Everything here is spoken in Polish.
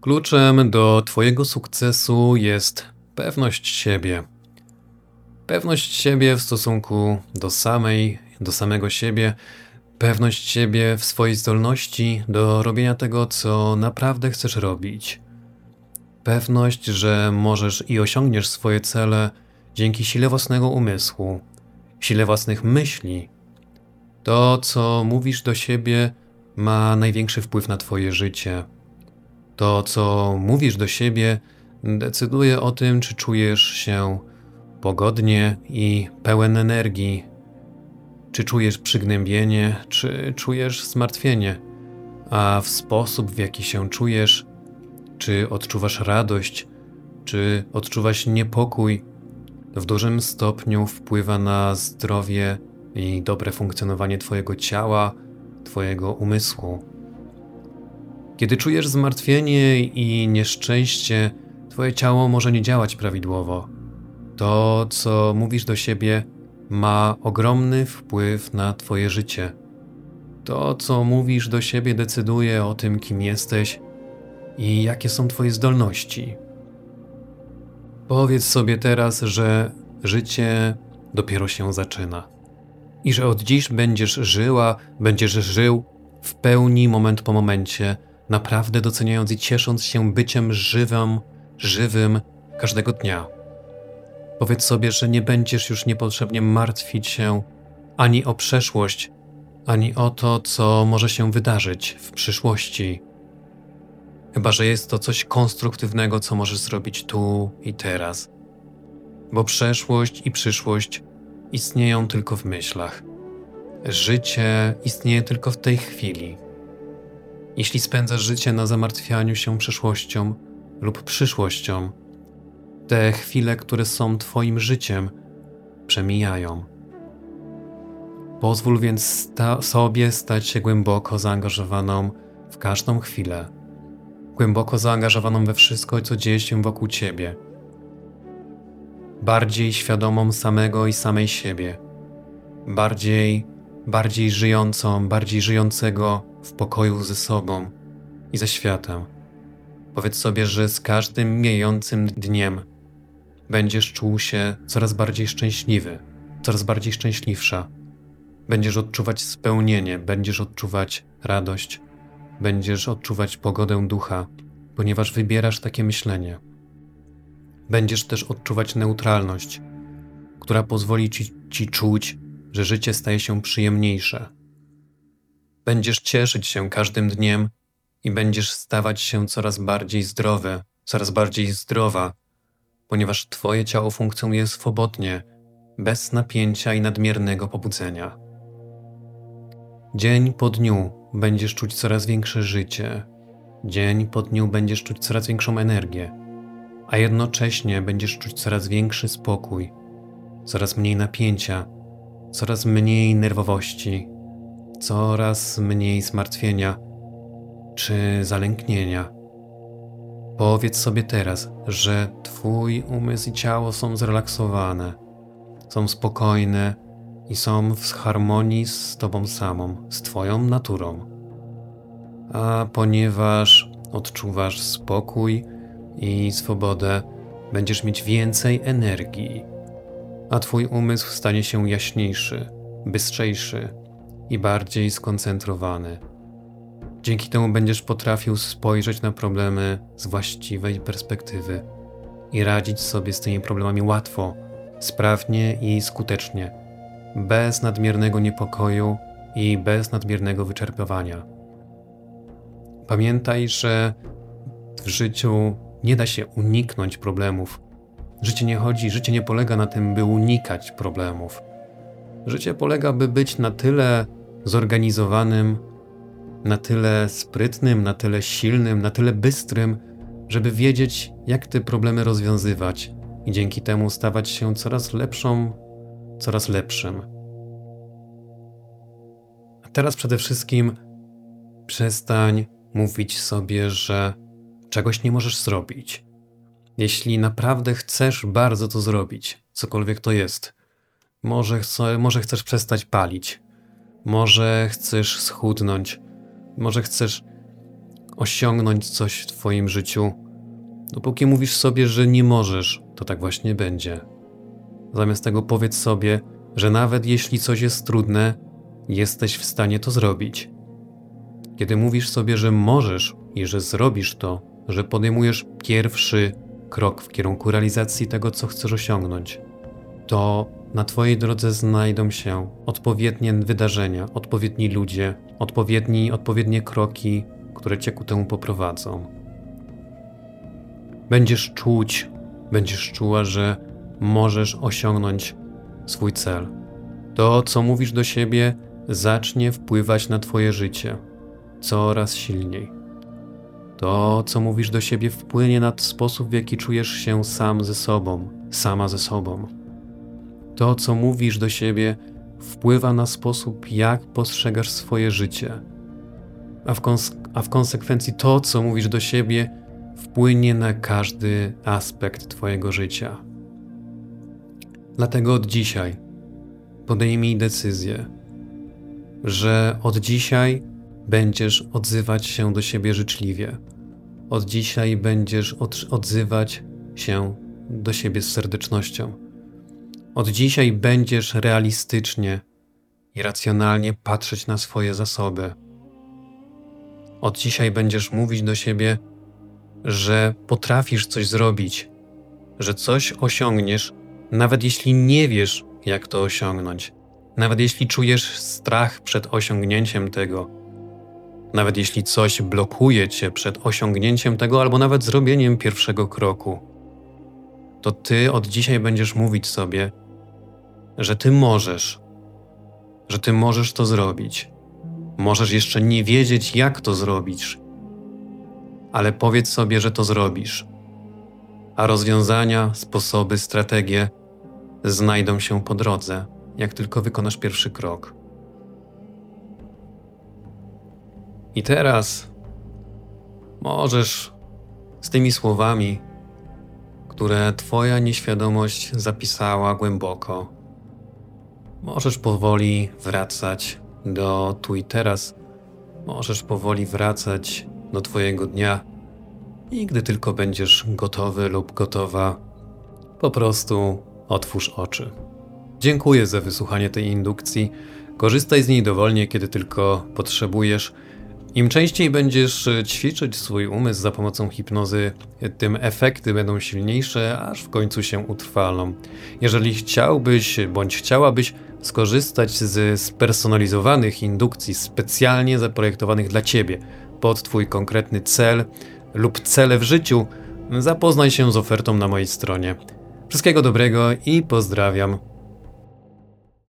Kluczem do Twojego sukcesu jest pewność siebie. Pewność siebie w stosunku do samego siebie, pewność siebie w swojej zdolności do robienia tego, co naprawdę chcesz robić. Pewność, że możesz i osiągniesz swoje cele dzięki sile własnego umysłu, sile własnych myśli. To, co mówisz do siebie, ma największy wpływ na Twoje życie. To, co mówisz do siebie, decyduje o tym, czy czujesz się pogodnie i pełen energii, czy czujesz przygnębienie, czy czujesz zmartwienie, a w sposób, w jaki się czujesz, czy odczuwasz radość, czy odczuwasz niepokój, w dużym stopniu wpływa na zdrowie i dobre funkcjonowanie Twojego ciała, Twojego umysłu. Kiedy czujesz zmartwienie i nieszczęście, Twoje ciało może nie działać prawidłowo. To, co mówisz do siebie, ma ogromny wpływ na Twoje życie. To, co mówisz do siebie, decyduje o tym, kim jesteś i jakie są Twoje zdolności. Powiedz sobie teraz, że życie dopiero się zaczyna i że od dziś będziesz żył w pełni moment po momencie, naprawdę doceniając i ciesząc się byciem żywym każdego dnia. Powiedz sobie, że nie będziesz już niepotrzebnie martwić się ani o przeszłość, ani o to, co może się wydarzyć w przyszłości. Chyba że jest to coś konstruktywnego, co możesz zrobić tu i teraz. Bo przeszłość i przyszłość istnieją tylko w myślach. Życie istnieje tylko w tej chwili. Jeśli spędzasz życie na zamartwianiu się przeszłością lub przyszłością, te chwile, które są Twoim życiem, przemijają. Pozwól więc sobie stać się głęboko zaangażowaną w każdą chwilę. Głęboko zaangażowaną we wszystko, co dzieje się wokół Ciebie. Bardziej świadomą samego i samej siebie. Bardziej żyjącą, bardziej żyjącego w pokoju ze sobą i ze światem. Powiedz sobie, że z każdym mijającym dniem będziesz czuł się coraz bardziej szczęśliwy, coraz bardziej szczęśliwsza. Będziesz odczuwać spełnienie, będziesz odczuwać radość, będziesz odczuwać pogodę ducha, ponieważ wybierasz takie myślenie. Będziesz też odczuwać neutralność, która pozwoli ci czuć, że życie staje się przyjemniejsze. Będziesz cieszyć się każdym dniem i będziesz stawać się coraz bardziej zdrowy, coraz bardziej zdrowa, ponieważ Twoje ciało funkcjonuje swobodnie, bez napięcia i nadmiernego pobudzenia. Dzień po dniu będziesz czuć coraz większe życie. Dzień po dniu będziesz czuć coraz większą energię, a jednocześnie będziesz czuć coraz większy spokój, coraz mniej napięcia, coraz mniej nerwowości, coraz mniej zmartwienia czy zalęknienia. Powiedz sobie teraz, że Twój umysł i ciało są zrelaksowane, są spokojne i są w harmonii z Tobą samą, z Twoją naturą. A ponieważ odczuwasz spokój i swobodę, będziesz mieć więcej energii, a Twój umysł stanie się jaśniejszy, bystrzejszy i bardziej skoncentrowany. Dzięki temu będziesz potrafił spojrzeć na problemy z właściwej perspektywy i radzić sobie z tymi problemami łatwo, sprawnie i skutecznie, bez nadmiernego niepokoju i bez nadmiernego wyczerpywania. Pamiętaj, że w życiu nie da się uniknąć problemów. Życie nie polega na tym, by unikać problemów. Życie polega, by być na tyle zorganizowanym, na tyle sprytnym, na tyle silnym, na tyle bystrym, żeby wiedzieć, jak te problemy rozwiązywać i dzięki temu stawać się coraz lepszą, coraz lepszym. A teraz przede wszystkim przestań mówić sobie, że czegoś nie możesz zrobić. Jeśli naprawdę chcesz bardzo to zrobić, cokolwiek to jest, może chcesz przestać palić, może chcesz schudnąć, może chcesz osiągnąć coś w twoim życiu, dopóki mówisz sobie, że nie możesz, to tak właśnie będzie. Zamiast tego powiedz sobie, że nawet jeśli coś jest trudne, jesteś w stanie to zrobić. Kiedy mówisz sobie, że możesz i że zrobisz to, że podejmujesz pierwszy krok w kierunku realizacji tego, co chcesz osiągnąć, to na twojej drodze znajdą się odpowiednie wydarzenia, odpowiedni ludzie, odpowiednie kroki, które cię ku temu poprowadzą. Będziesz czuła, że możesz osiągnąć swój cel. To, co mówisz do siebie, zacznie wpływać na twoje życie coraz silniej. To, co mówisz do siebie, wpłynie na sposób, w jaki czujesz się sam ze sobą, sama ze sobą. To, co mówisz do siebie, wpływa na sposób, jak postrzegasz swoje życie. A w konsekwencji to, co mówisz do siebie, wpłynie na każdy aspekt twojego życia. Dlatego od dzisiaj podejmij decyzję, że od dzisiaj będziesz odzywać się do siebie życzliwie. Od dzisiaj będziesz odzywać się do siebie z serdecznością. Od dzisiaj będziesz realistycznie i racjonalnie patrzeć na swoje zasoby. Od dzisiaj będziesz mówić do siebie, że potrafisz coś zrobić, że coś osiągniesz, nawet jeśli nie wiesz, jak to osiągnąć. Nawet jeśli czujesz strach przed osiągnięciem tego. Nawet jeśli coś blokuje cię przed osiągnięciem tego, albo nawet zrobieniem pierwszego kroku. To ty od dzisiaj będziesz mówić sobie, że ty możesz to zrobić. Możesz jeszcze nie wiedzieć, jak to zrobisz, ale powiedz sobie, że to zrobisz. A rozwiązania, sposoby, strategie znajdą się po drodze, jak tylko wykonasz pierwszy krok. I teraz możesz z tymi słowami, które twoja nieświadomość zapisała głęboko, możesz powoli wracać do tu i teraz. Możesz powoli wracać do twojego dnia i gdy tylko będziesz gotowy lub gotowa, po prostu otwórz oczy. Dziękuję za wysłuchanie tej indukcji. Korzystaj z niej dowolnie, kiedy tylko potrzebujesz. Im częściej będziesz ćwiczyć swój umysł za pomocą hipnozy, tym efekty będą silniejsze, aż w końcu się utrwalą. Jeżeli chciałbyś bądź chciałabyś skorzystać z spersonalizowanych indukcji specjalnie zaprojektowanych dla Ciebie pod Twój konkretny cel lub cele w życiu, zapoznaj się z ofertą na mojej stronie. Wszystkiego dobrego i pozdrawiam.